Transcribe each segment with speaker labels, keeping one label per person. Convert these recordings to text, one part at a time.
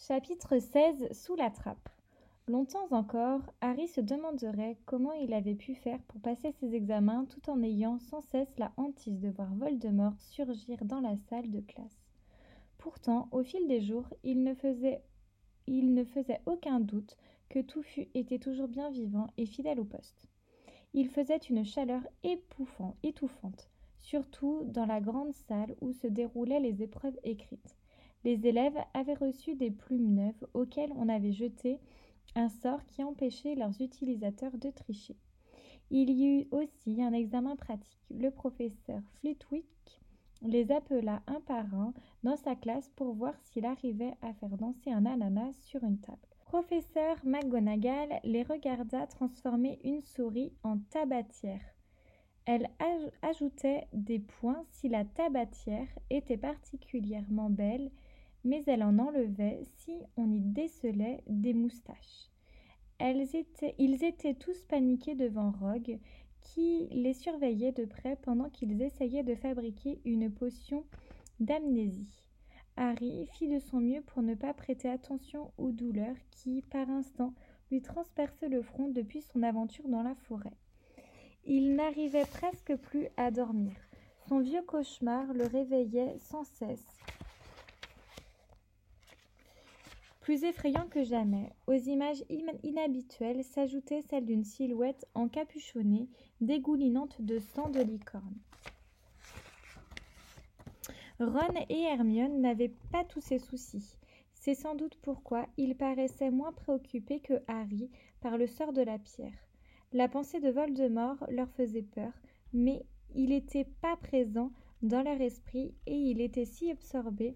Speaker 1: Chapitre 16 Sous la trappe. Longtemps encore, Harry se demanderait comment il avait pu faire pour passer ses examens tout en ayant sans cesse la hantise de voir Voldemort surgir dans la salle de classe. Pourtant, au fil des jours, il ne faisait aucun doute que Touffu était toujours bien vivant et fidèle au poste. Il faisait une chaleur étouffante, surtout dans la grande salle où se déroulaient les épreuves écrites. Les élèves avaient reçu des plumes neuves auxquelles on avait jeté un sort qui empêchait leurs utilisateurs de tricher. Il y eut aussi un examen pratique. Le professeur Flitwick les appela un par un dans sa classe pour voir s'il arrivait à faire danser un ananas sur une table. Professeur McGonagall les regarda transformer une souris en tabatière. Elle ajoutait des points si la tabatière était particulièrement belle, mais elle en enlevait si on y décelait des moustaches. Ils étaient tous paniqués devant Rogue, qui les surveillait de près pendant qu'ils essayaient de fabriquer une potion d'amnésie. Harry fit de son mieux pour ne pas prêter attention aux douleurs qui, par instants, lui transperçaient le front depuis son aventure dans la forêt. Il n'arrivait presque plus à dormir. Son vieux cauchemar le réveillait sans cesse. Plus effrayant que jamais, aux images inhabituelles s'ajoutait celle d'une silhouette encapuchonnée, dégoulinante de sang de licorne. Ron et Hermione n'avaient pas tous ces soucis. C'est sans doute pourquoi ils paraissaient moins préoccupés que Harry par le sort de la pierre. La pensée de Voldemort leur faisait peur, mais il n'était pas présent dans leur esprit et ils étaient si absorbés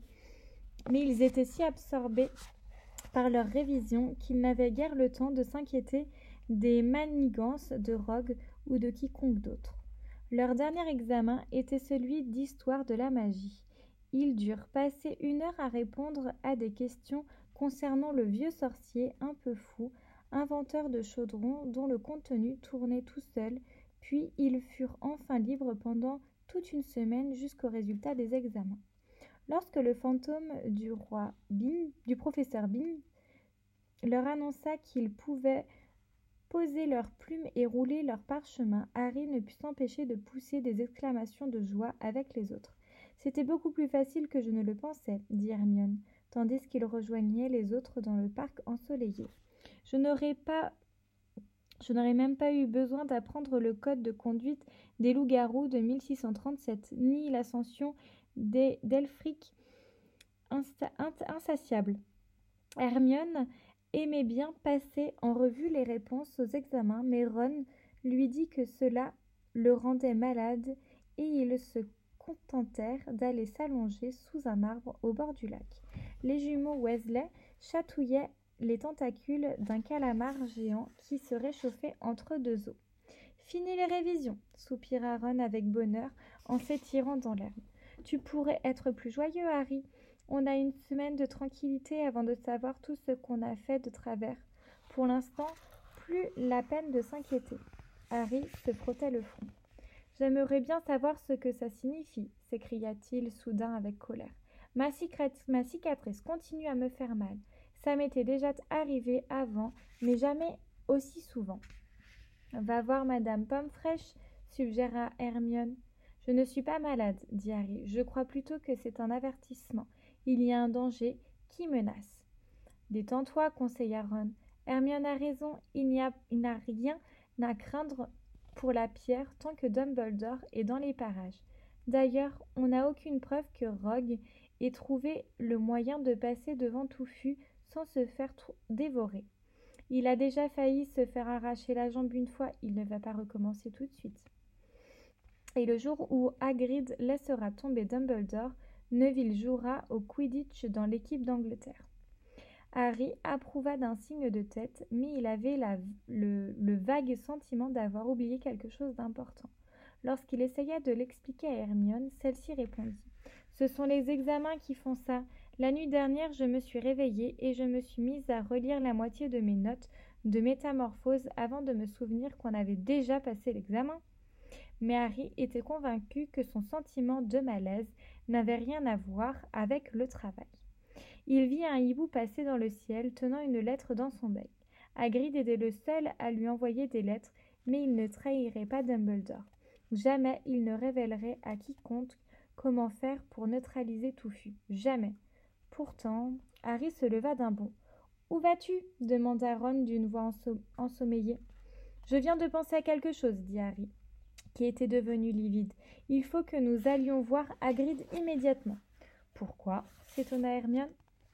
Speaker 1: par leur révision qu'ils n'avaient guère le temps de s'inquiéter des manigances de Rogue ou de quiconque d'autre. Leur dernier examen était celui d'histoire de la magie. Ils durent passer 1 heure à répondre à des questions concernant le vieux sorcier un peu fou, inventeur de chaudrons dont le contenu tournait tout seul, puis ils furent enfin libres pendant toute une semaine jusqu'au résultat des examens. Lorsque le fantôme du professeur Bean leur annonça qu'ils pouvaient poser leurs plumes et rouler leurs parchemins, Harry ne put s'empêcher de pousser des exclamations de joie avec les autres. « C'était beaucoup plus facile que je ne le pensais, » dit Hermione, tandis qu'il rejoignait les autres dans le parc ensoleillé. « Je n'aurais même pas eu besoin d'apprendre le code de conduite des loups-garous de 1637, ni l'ascension d'Elfric insatiable. » Hermione aimait bien passer en revue les réponses aux examens, mais Ron lui dit que cela le rendait malade et ils se contentèrent d'aller s'allonger sous un arbre au bord du lac. Les jumeaux Weasley chatouillaient les tentacules d'un calamar géant qui se réchauffait entre 2 os. « Fini les révisions !» soupira Ron avec bonheur en s'étirant dans l'herbe. « Tu pourrais être plus joyeux, Harry. On a 1 semaine de tranquillité avant de savoir tout ce qu'on a fait de travers. Pour l'instant, plus la peine de s'inquiéter. » Harry se frottait le front. « J'aimerais bien savoir ce que ça signifie, » s'écria-t-il soudain avec colère. « Ma cicatrice continue à me faire mal. Ça m'était déjà arrivé avant, mais jamais aussi souvent. »« Va voir Madame Pomme-Fraîche, » suggéra Hermione. « Je ne suis pas malade, » dit Harry. « Je crois plutôt que c'est un avertissement. Il y a un danger qui menace. »« Détends-toi, » conseilla Ron. « Hermione a raison, il n'a rien à craindre pour la pierre tant que Dumbledore est dans les parages. D'ailleurs, on n'a aucune preuve que Rogue ait trouvé le moyen de passer devant Touffu sans se faire dévorer. Il a déjà failli se faire arracher la jambe 1 fois, il ne va pas recommencer tout de suite. Et le jour où Hagrid laissera tomber Dumbledore, Neville jouera au Quidditch dans l'équipe d'Angleterre. » Harry approuva d'un signe de tête, mais il avait le vague sentiment d'avoir oublié quelque chose d'important. Lorsqu'il essaya de l'expliquer à Hermione, celle-ci répondit « Ce sont les examens qui font ça. La nuit dernière, je me suis réveillée et je me suis mise à relire la moitié de mes notes de métamorphose avant de me souvenir qu'on avait déjà passé l'examen. » Mais Harry était convaincu que son sentiment de malaise n'avait rien à voir avec le travail. Il vit un hibou passer dans le ciel, tenant une lettre dans son bec. Hagrid était le seul à lui envoyer des lettres, mais il ne trahirait pas Dumbledore. Jamais il ne révélerait à quiconque comment faire pour neutraliser Touffu. Jamais. Pourtant, Harry se leva d'un bond. « Où vas-tu » demanda Ron d'une voix ensommeillée. « Je viens de penser à quelque chose, » dit Harry, qui était devenu livide. « Il faut que nous allions voir Hagrid immédiatement. »« Pourquoi » s'étonna Hermione.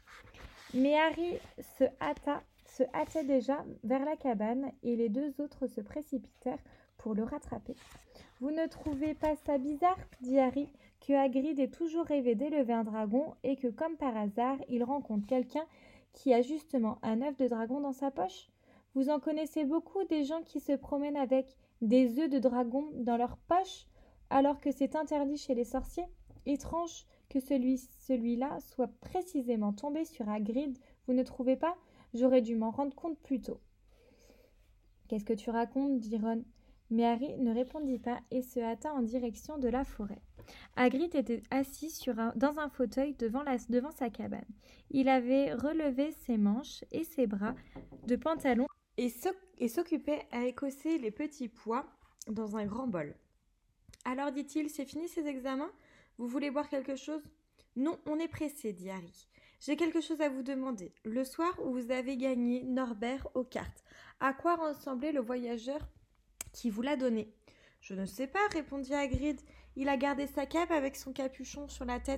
Speaker 1: Mais Harry se hâtait déjà vers la cabane et les deux autres se précipitèrent pour le rattraper. « Vous ne trouvez pas ça bizarre ?» dit Harry, « que Hagrid ait toujours rêvé d'élever un dragon et que, comme par hasard, il rencontre quelqu'un qui a justement un œuf de dragon dans sa poche ? Vous en connaissez beaucoup des gens qui se promènent avec des œufs de dragon dans leur poche alors que c'est interdit chez les sorciers ? Étrange que celui-là soit précisément tombé sur Hagrid, vous ne trouvez pas ? J'aurais dû m'en rendre compte plus tôt. »« Qu'est-ce que tu racontes » dit Ron. Mais Harry ne répondit pas et se hâta en direction de la forêt. Hagrid était assis dans un fauteuil devant sa cabane. Il avait relevé ses manches et ses bras de pantalon et s'occupait à écosser les petits pois dans un grand bol. « Alors, dit-il, c'est fini ces examens ? Vous voulez boire quelque chose ? » ?»« Non, on est pressé, » dit Harry. « J'ai quelque chose à vous demander. Le soir où vous avez gagné Norbert aux cartes, à quoi ressemblait le voyageur qui vous l'a donné ? » ?»« Je ne sais pas, » répondit Hagrid. « Il a gardé sa cape avec son capuchon sur la tête. »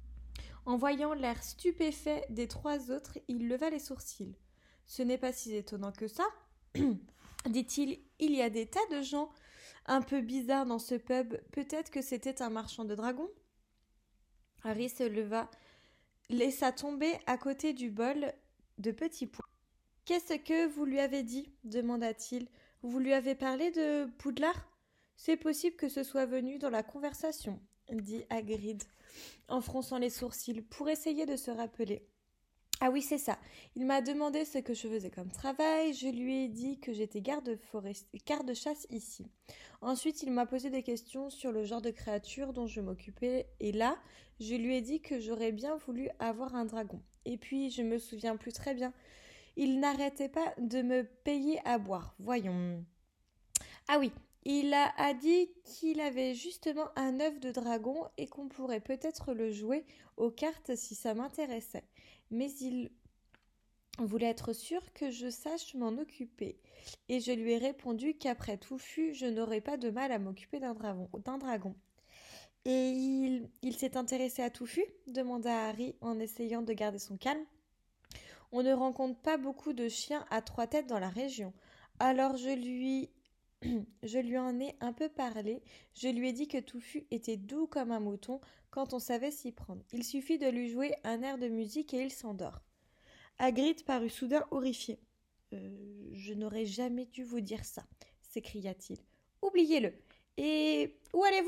Speaker 1: En voyant l'air stupéfait des trois autres, il leva les sourcils. « Ce n'est pas si étonnant que ça, » dit-il. « Il y a des tas de gens un peu bizarres dans ce pub. Peut-être que c'était un marchand de dragons. » Harry se leva, laissa tomber à côté du bol de petits pois. « Qu'est-ce que vous lui avez dit ?» demanda-t-il. « Vous lui avez parlé de Poudlard ? » ?»« C'est possible que ce soit venu dans la conversation, » dit Hagrid, en fronçant les sourcils, pour essayer de se rappeler. « Ah oui, c'est ça. Il m'a demandé ce que je faisais comme travail. Je lui ai dit que j'étais garde-chasse ici. Ensuite, il m'a posé des questions sur le genre de créature dont je m'occupais. Et là, je lui ai dit que j'aurais bien voulu avoir un dragon. Et puis, je me souviens plus très bien. Il n'arrêtait pas de me payer à boire. Voyons. Ah oui, il a dit qu'il avait justement un œuf de dragon et qu'on pourrait peut-être le jouer aux cartes si ça m'intéressait. Mais il voulait être sûr que je sache m'en occuper. Et je lui ai répondu qu'après Touffu, je n'aurais pas de mal à m'occuper d'un dragon. « Et il s'est intéressé à Touffu ?» demanda Harry en essayant de garder son calme. « On ne rencontre pas beaucoup de chiens à trois têtes dans la région. Alors je lui en ai un peu parlé. Je lui ai dit que Touffu était doux comme un mouton quand on savait s'y prendre. Il suffit de lui jouer un air de musique et il s'endort. » Hagrid parut soudain horrifié. « Je n'aurais jamais dû vous dire ça, » s'écria-t-il. « Oubliez-le. Et où allez-vous »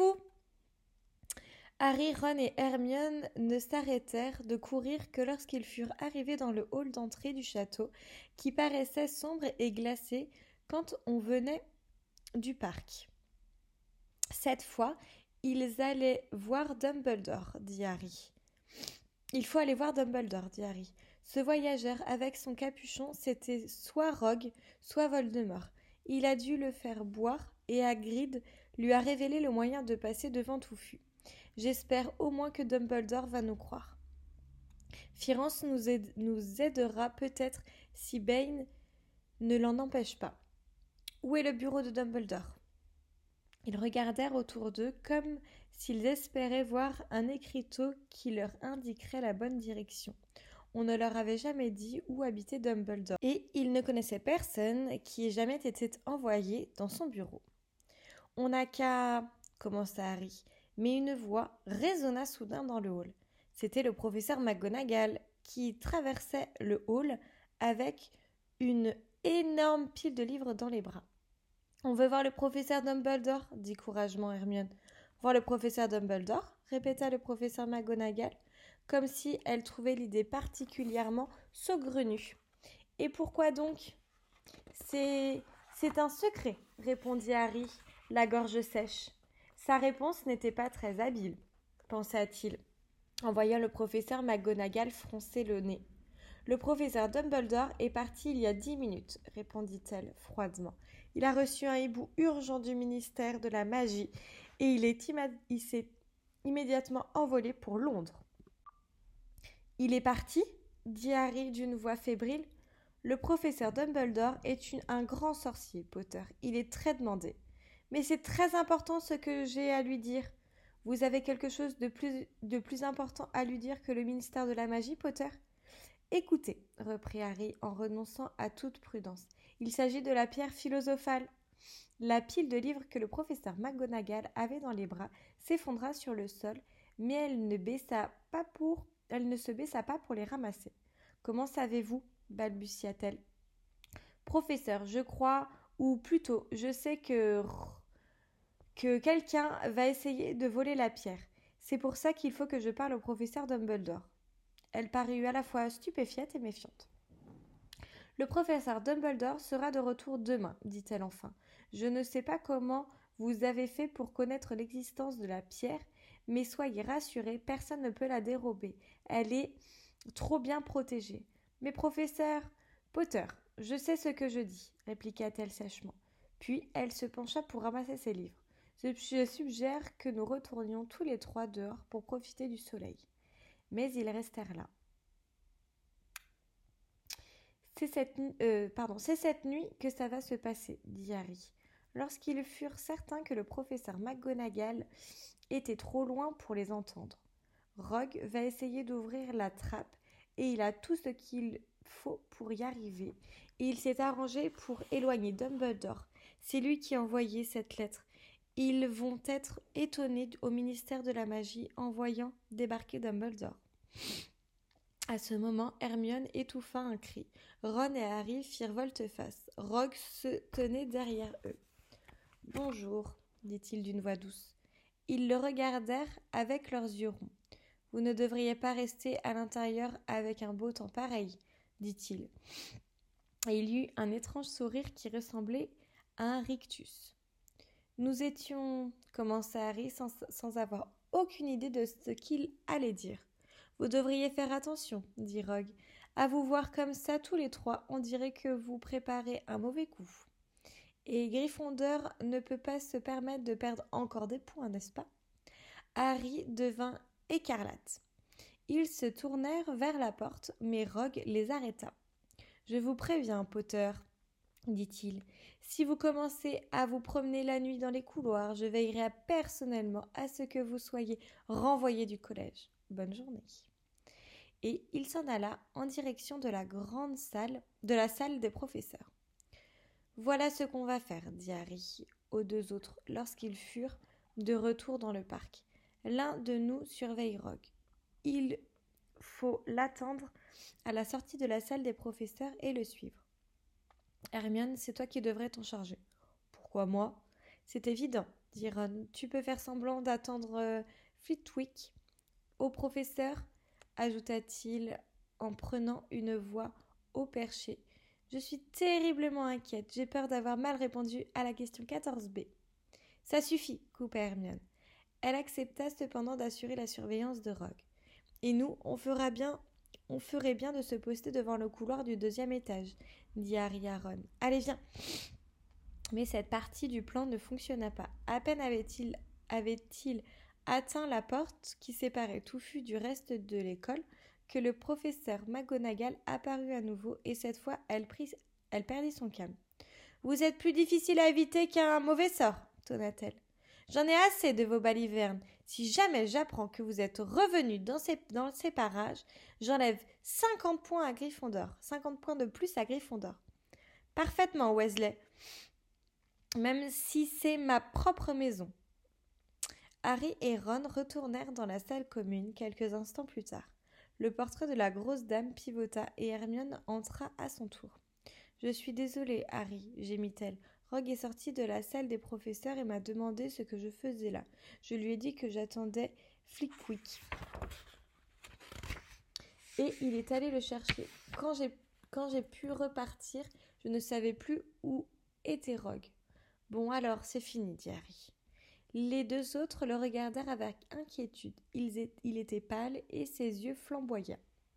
Speaker 1: Harry, Ron et Hermione ne s'arrêtèrent de courir que lorsqu'ils furent arrivés dans le hall d'entrée du château, qui paraissait sombre et glacé quand on venait du parc. Cette fois, ils allaient voir Dumbledore, dit Harry. « Il faut aller voir Dumbledore, dit Harry. Ce voyageur avec son capuchon, c'était soit Rogue, soit Voldemort. Il a dû le faire boire et Hagrid lui a révélé le moyen de passer devant Touffu. J'espère au moins que Dumbledore va nous croire. Firenze nous aidera peut-être si Bane ne l'en empêche pas. Où est le bureau de Dumbledore ?» Ils regardèrent autour d'eux comme s'ils espéraient voir un écriteau qui leur indiquerait la bonne direction. On ne leur avait jamais dit où habitait Dumbledore, et ils ne connaissaient personne qui ait jamais été envoyé dans son bureau. « On n'a qu'à... » commença Harry, mais une voix résonna soudain dans le hall. C'était le professeur McGonagall qui traversait le hall avec une énorme pile de livres dans les bras. « On veut voir le professeur Dumbledore » dit courageusement Hermione. « Voir le professeur Dumbledore » répéta le professeur McGonagall, comme si elle trouvait l'idée particulièrement saugrenue. « Et pourquoi donc ?»« C'est un secret » répondit Harry, la gorge sèche. Sa réponse n'était pas très habile, pensa-t-il.
Speaker 2: en voyant le professeur McGonagall froncer le nez. Le professeur Dumbledore est parti il y a 10 minutes, répondit-elle froidement. Il a reçu un hibou urgent du ministère de la Magie et il s'est immédiatement envolé pour Londres. Il est parti dit Harry d'une voix fébrile. Le professeur Dumbledore est un grand sorcier, Potter. Il est très demandé. Mais c'est très important ce que j'ai à lui dire. Vous avez quelque chose de plus important à lui dire que le ministère de la Magie, Potter ? Écoutez, reprit Harry en renonçant à toute prudence. Il s'agit de la pierre philosophale. La pile de livres que le professeur McGonagall avait dans les bras s'effondra sur le sol, mais elle ne se baissa pas pour les ramasser. Comment savez-vous ? Balbutia-t-elle. Professeur, je crois, ou plutôt, je sais que quelqu'un va essayer de voler la pierre. C'est pour ça qu'il faut que je parle au professeur Dumbledore. Elle parut à la fois stupéfiante et méfiante. Le professeur Dumbledore sera de retour demain, dit-elle enfin. Je ne sais pas comment vous avez fait pour connaître l'existence de la pierre, mais soyez rassurés, personne ne peut la dérober. Elle est trop bien protégée. Mais professeur Potter, je sais ce que je dis, répliqua-t-elle sèchement. Puis elle se pencha pour ramasser ses livres. Je suggère que nous retournions tous les trois dehors pour profiter du soleil. Mais ils restèrent là. C'est cette nuit que ça va se passer, dit Harry. Lorsqu'ils furent certains que le professeur McGonagall était trop loin pour les entendre. Rogue va essayer d'ouvrir la trappe et il a tout ce qu'il faut pour y arriver. Et il s'est arrangé pour éloigner Dumbledore. C'est lui qui a envoyé cette lettre. Ils vont être étonnés au ministère de la Magie en voyant débarquer Dumbledore. À ce moment, Hermione étouffa un cri. Ron et Harry firent volte-face. Rogue se tenait derrière eux. « Bonjour, dit-il d'une voix douce. Ils le regardèrent avec leurs yeux ronds. Vous ne devriez pas rester à l'intérieur avec un beau temps pareil, dit-il. Et il y eut un étrange sourire qui ressemblait à un rictus. Nous étions, commença Harry sans avoir aucune idée de ce qu'il allait dire. Vous devriez faire attention, dit Rogue. À vous voir comme ça tous les trois, on dirait que vous préparez un mauvais coup. Et Gryffondor ne peut pas se permettre de perdre encore des points, n'est-ce pas ? Harry devint écarlate. Ils se tournèrent vers la porte, mais Rogue les arrêta. « Je vous préviens, Potter, dit-il, si vous commencez à vous promener la nuit dans les couloirs, je veillerai personnellement à ce que vous soyez renvoyé du collège. Bonne journée. » Et il s'en alla en direction de la salle des professeurs. « Voilà ce qu'on va faire, dit Harry aux deux autres lorsqu'ils furent de retour dans le parc. L'un de nous surveille Rogue. Il faut l'attendre à la sortie de la salle des professeurs et le suivre. Hermione, c'est toi qui devrais t'en charger. Pourquoi moi ? C'est évident, dit Ron. Tu peux faire semblant d'attendre Flitwick. Au professeur, ajouta-t-il en prenant une voix haut perchée. Je suis terriblement inquiète. J'ai peur d'avoir mal répondu à la question 14b. Ça suffit, coupa Hermione. Elle accepta cependant d'assurer la surveillance de Rogue. Et nous, on ferait bien de se poster devant le couloir du 2e étage, dit Harry à Ron. Allez, viens. Mais cette partie du plan ne fonctionna pas. À peine avait-il atteint la porte qui séparait Touffu du reste de l'école que le professeur McGonagall apparut à nouveau et cette fois elle perdit son calme. « Vous êtes plus difficile à éviter qu'un mauvais sort, tonna-t-elle. J'en ai assez de vos balivernes. Si jamais j'apprends que vous êtes revenu dans ces parages, j'enlève 50 points à Gryffondor. 50 points de plus à Gryffondor. Parfaitement, Weasley. Même si c'est ma propre maison. » Harry et Ron retournèrent dans la salle commune quelques instants plus tard. Le portrait de la grosse dame pivota et Hermione entra à son tour. « Je suis désolée, Harry, gémit-elle. Rogue est sorti de la salle des professeurs et m'a demandé ce que je faisais là. Je lui ai dit que j'attendais Flitwick. Et il est allé le chercher. Quand j'ai pu repartir, je ne savais plus où était Rogue. Bon alors, c'est fini, dit Harry. Les deux autres le regardèrent avec inquiétude. Il était pâle et ses yeux flamboyaient.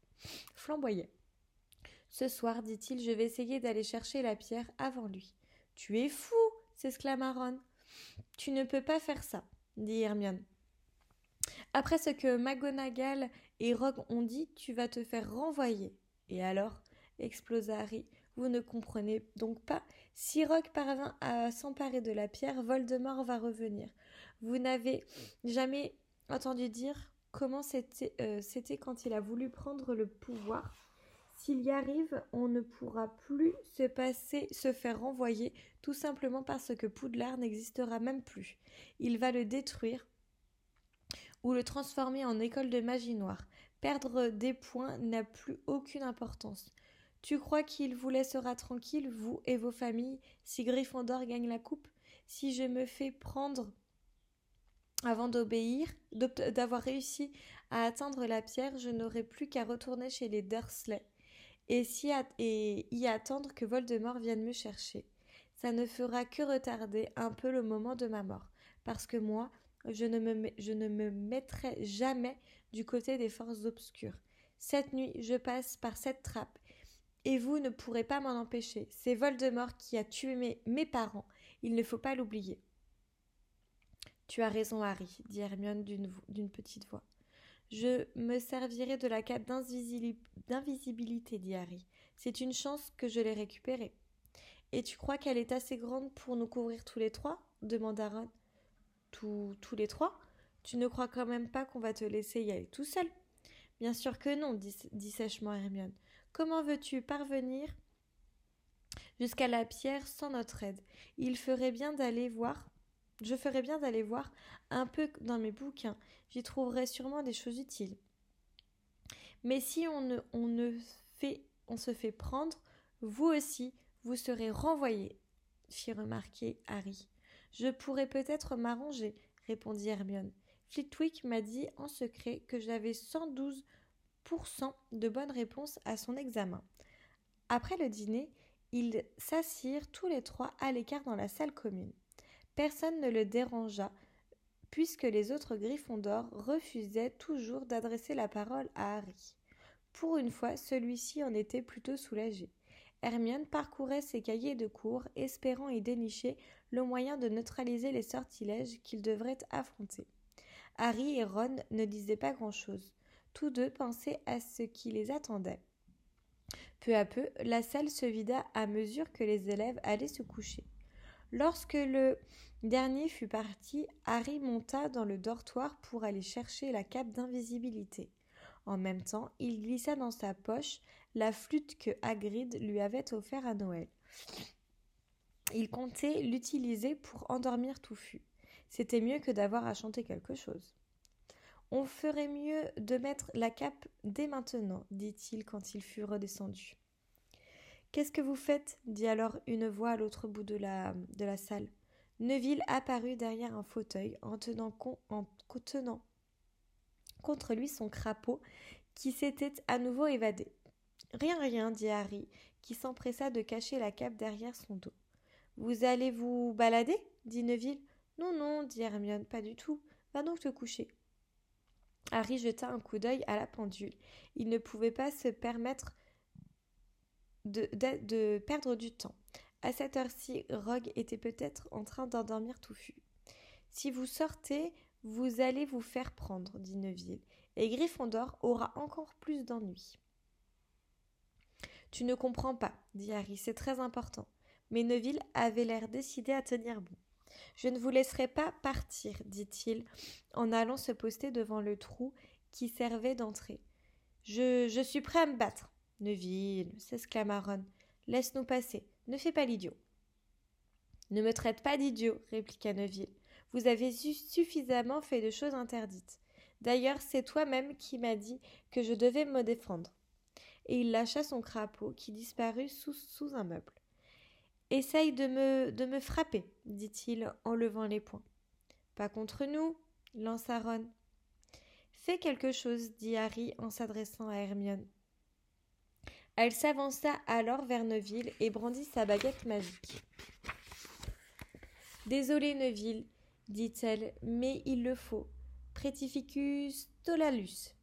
Speaker 2: Ce soir, dit-il, je vais essayer d'aller chercher la pierre avant lui. Tu es fou, s'exclama Ron. Tu ne peux pas faire ça, dit Hermione. Après ce que McGonagall et Rogue ont dit, tu vas te faire renvoyer. Et alors, explosa Harry, vous ne comprenez donc pas. Si Rogue parvint à s'emparer de la pierre, Voldemort va revenir. Vous n'avez jamais entendu dire comment c'était quand il a voulu prendre le pouvoir. S'il y arrive, on ne pourra plus se faire renvoyer, tout simplement parce que Poudlard n'existera même plus. Il va le détruire ou le transformer en école de magie noire. Perdre des points n'a plus aucune importance. Tu crois qu'il vous laissera tranquille, vous et vos familles, si Gryffondor gagne la coupe? Si je me fais prendre avant d'avoir réussi à atteindre la pierre, je n'aurai plus qu'à retourner chez les Dursley et y attendre que Voldemort vienne me chercher. Ça ne fera que retarder un peu le moment de ma mort, parce que moi, je ne me mettrai jamais du côté des forces obscures. Cette nuit, je passe par cette trappe, et vous ne pourrez pas m'en empêcher. C'est Voldemort qui a tué mes parents. Il ne faut pas l'oublier. Tu as raison, Harry, dit Hermione d'une petite voix. Je me servirai de la cape d'invisibilité, dit Harry. C'est une chance que je l'ai récupérée. Et tu crois qu'elle est assez grande pour nous couvrir tous les trois? Demanda Ron. Tous les trois? Tu ne crois quand même pas qu'on va te laisser y aller tout seul? Bien sûr que non, dit sèchement Hermione. Comment veux-tu parvenir jusqu'à la pierre sans notre aide? Je ferais bien d'aller voir un peu dans mes bouquins. J'y trouverai sûrement des choses utiles. Mais si on se fait prendre, vous aussi, vous serez renvoyés, fit remarquer Harry. Je pourrais peut-être m'arranger, répondit Hermione. Flitwick m'a dit en secret que j'avais 112% de bonnes réponses à son examen. Après le dîner, ils s'assirent tous les trois à l'écart dans la salle commune. Personne ne le dérangea, puisque les autres Gryffondors refusaient toujours d'adresser la parole à Harry. Pour une fois, celui-ci en était plutôt soulagé. Hermione parcourait ses cahiers de cours, espérant y dénicher le moyen de neutraliser les sortilèges qu'ils devraient affronter. Harry et Ron ne disaient pas grand-chose. Tous deux pensaient à ce qui les attendait. Peu à peu, la salle se vida à mesure que les élèves allaient se coucher. Lorsque le dernier fut parti, Harry monta dans le dortoir pour aller chercher la cape d'invisibilité. En même temps, il glissa dans sa poche la flûte que Hagrid lui avait offerte à Noël. Il comptait l'utiliser pour endormir Touffu. C'était mieux que d'avoir à chanter quelque chose. « On ferait mieux de mettre la cape dès maintenant, dit-il quand il fut redescendu. « Qu'est-ce que vous faites » dit alors une voix à l'autre bout de la salle. Neville apparut derrière un fauteuil en tenant contre lui son crapaud qui s'était à nouveau évadé. « Rien, dit Harry, qui s'empressa de cacher la cape derrière son dos. « Vous allez vous balader » dit Neville. « Non, dit Hermione, pas du tout. Va donc te coucher. » Harry jeta un coup d'œil à la pendule. Il ne pouvait pas se permettre de perdre du temps. À cette heure-ci, Rogue était peut-être en train d'endormir Touffu. « Si vous sortez, vous allez vous faire prendre, dit Neville, et Gryffondor aura encore plus d'ennuis. »« Tu ne comprends pas, dit Harry, c'est très important. » Mais Neville avait l'air décidé à tenir bon. « Je ne vous laisserai pas partir, dit-il, en allant se poster devant le trou qui servait d'entrée. Je suis prêt à me battre. »« Neville, s'exclama Ron, laisse-nous passer, ne fais pas l'idiot. »« Ne me traite pas d'idiot, répliqua Neville. Vous avez suffisamment fait de choses interdites. D'ailleurs, c'est toi-même qui m'as dit que je devais me défendre. » Et il lâcha son crapaud qui disparut sous un meuble. « Essaye de me frapper, dit-il en levant les poings. »« Pas contre nous, lança Ron. »« Fais quelque chose, dit Harry en s'adressant à Hermione. Elle s'avança alors vers Neville et brandit sa baguette magique. « Désolé, Neville, dit-elle, mais il le faut. Pretificus tolalus.